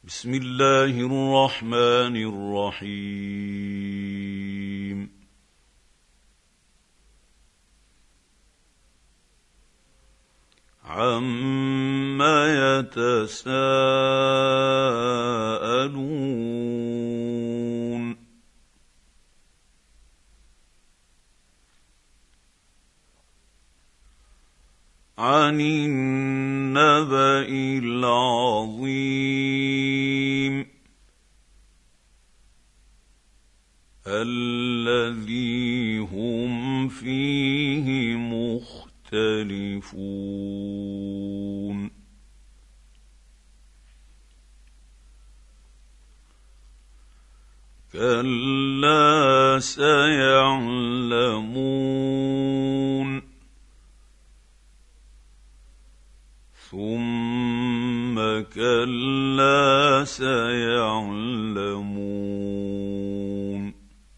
بسم الله الرحمن الرحيم. عَمَّ يَتَسَاءَلُونَ عَنِ النَّبَإِ الْعَظِيمِ الَّذِي هُمْ فِيهِ مُخْتَلِفُونَ كَلَّا سَيَعْلَمُونَ ثُمَّ كَلَّا سَيَعْلَمُونَ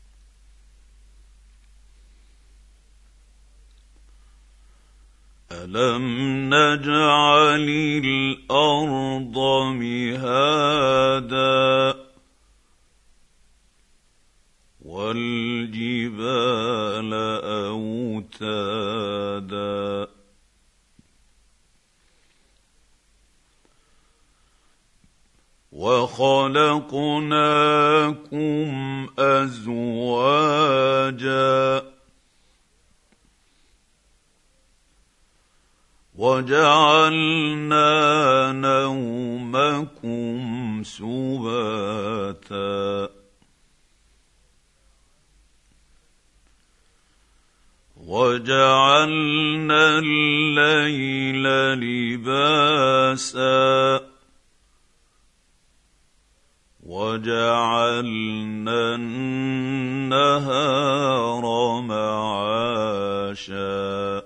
أَلَمْ نَجْعَلِ الْأَرْضَ مِهَادًا وَالْجِبَالَ أَوْتَادًا وَخَلَقْنَاكُمْ أَزْوَاجًا وَجَعَلْنَا نَوْمَكُمْ سُبَاتًا وَجَعَلْنَا اللَّيْلَ لِبَاسًا وَجَعَلْنَا النَّهَارَ مَعَاشًا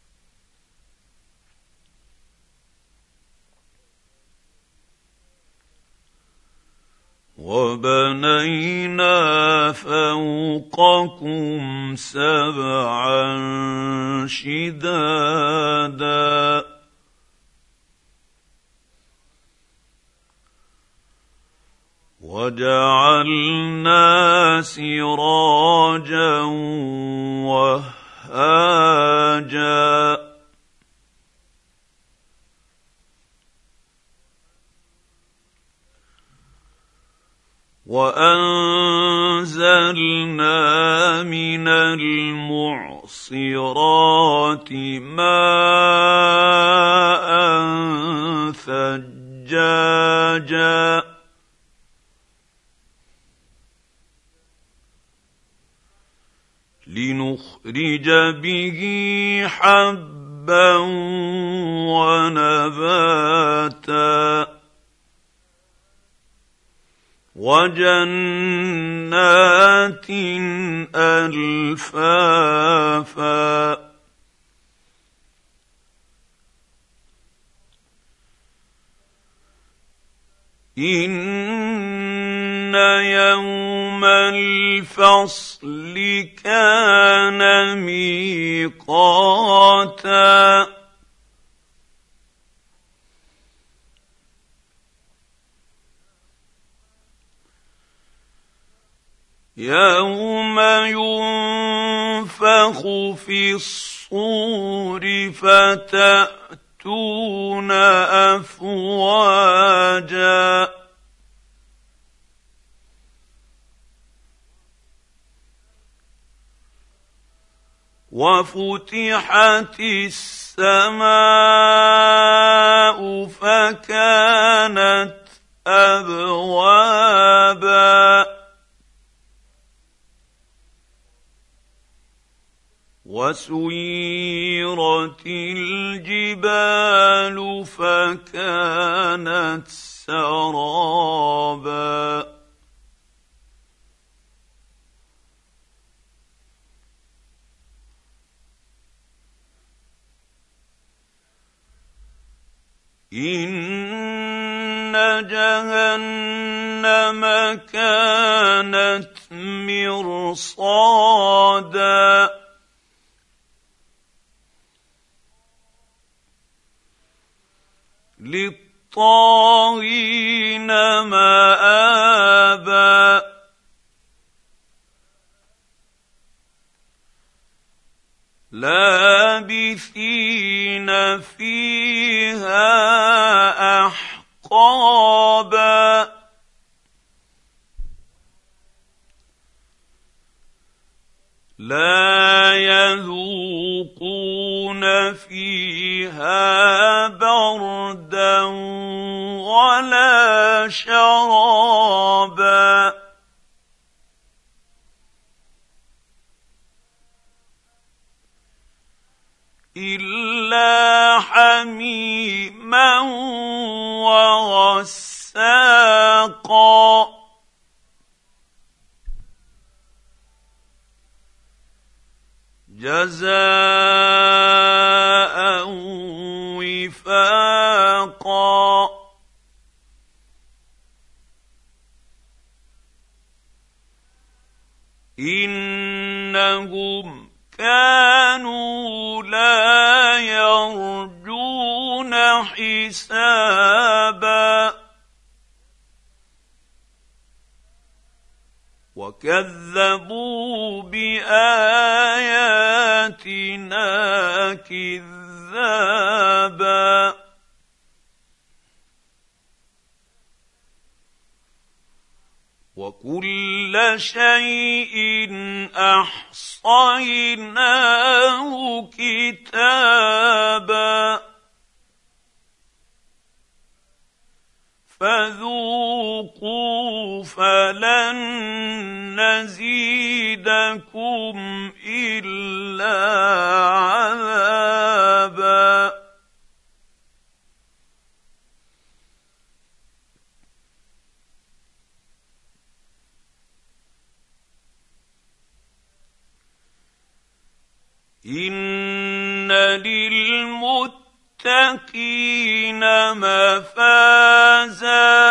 وَبَنَيْنَا فَوْقَكُمْ سَبْعًا شِدَادًا وَجَعَلْنَا سِرَاجًا وَهَّاجًا وَأَنزَلْنَا مِنَ الْمُعْصِرَاتِ مَاءً ثَجَّاجًا لِنُخْرِجَ بِهِ حَبًّا وَنَبَاتًا وَجَنَّاتٍ أَلْفَافًا إِنَّ يَوْمَ الْفَصْلِ كَانَ مِيقَاتًا يَوْمَ يُنفَخُ فِي الصُّورِ فَتَأْتُونَ أَفْوَاجًا وَفُتِحَتِ السَّمَاءُ فَكَانَتْ أَبْوَابًا وَسُيِّرَتِ الْجِبَالُ فَكَانَتْ سَرَابًا إِنَّ جَهَنَّمَ كَانَتْ مِرْصَادًا للطاغين مآبا لابثين فيها أحقابا لا يذوقون فيها بردا ولا شرابا إلا حميما وغساقا جزاء وفاقا إنهم كانوا لا يرجون حسابا وكذبوا بآياتنا كذابا وكل شيء أحصيناه كتابا فذوقوا فلن نزيدكم إلا عذابا إن للمتقين مفازا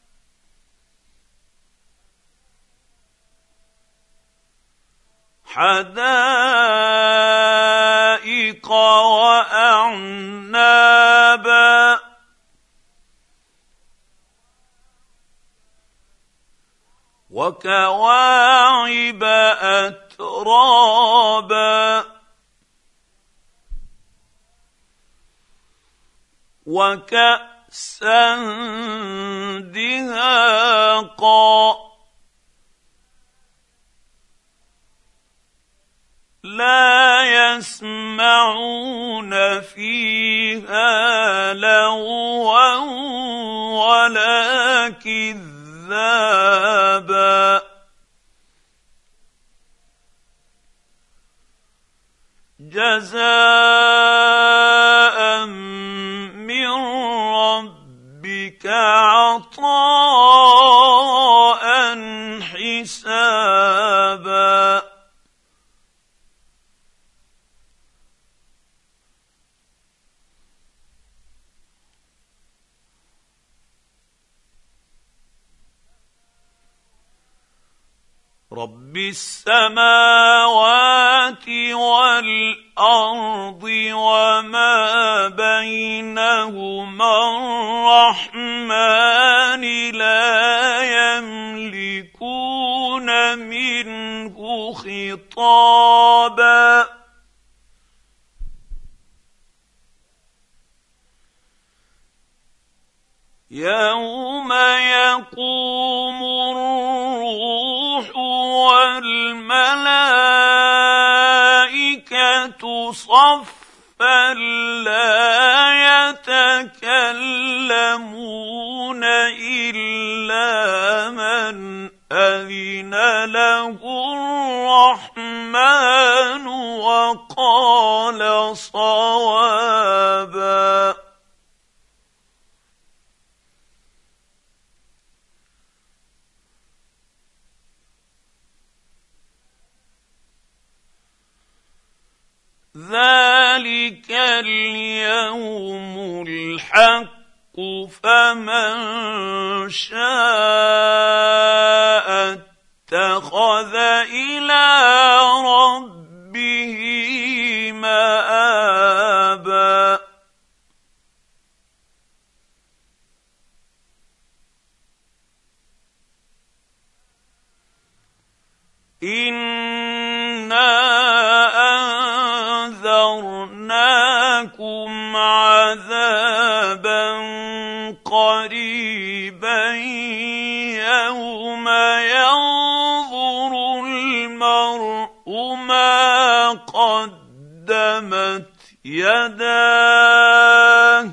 حدائق وأعنابا وكواعب أترابا وكأسا دهاقا لا يسمعون فيها لغوا ولا كذابا جزاء من ربك عطاء حسابا رب السماوات والأرض وما بينهما الرحمن لا يملكون منه خطابا يوم يقوم الروح والملائكة صفا لا يتكلمون إلا من أذن له الرحمن وقال صوابا ذلك اليوم الحق فمن شاء اتخذ إلى ربه مآبا إنا أنذرناكم عذابا قريبا يوم ينظر المرء ما قدمت يداه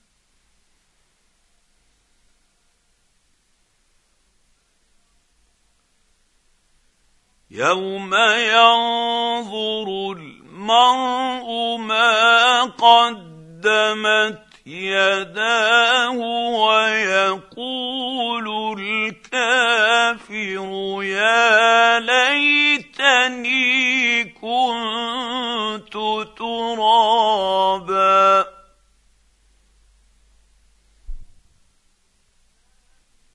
يوم ينظر المرء ما قدمت يداه ويقول